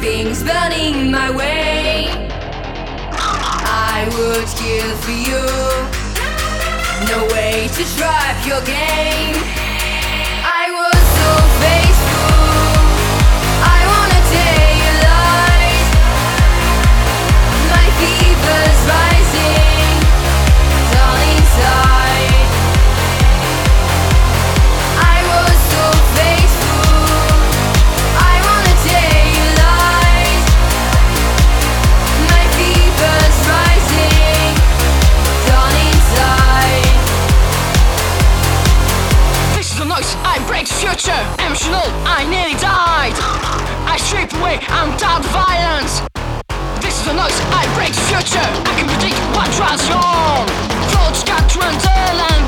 everything's burning my way. I would kill for you. No way to trap your game. I was so faithful. I wanna tell you lies. My fever's rising, all inside. I was so faithful. I wanna tell you lies. My fever's rising, all inside. This is the noise, I break the future. Emotional, I nearly died. I strip away, I'm tired of violence. This is the noise, I break the future. I can predict what drives you on. Thoughts got to run the land.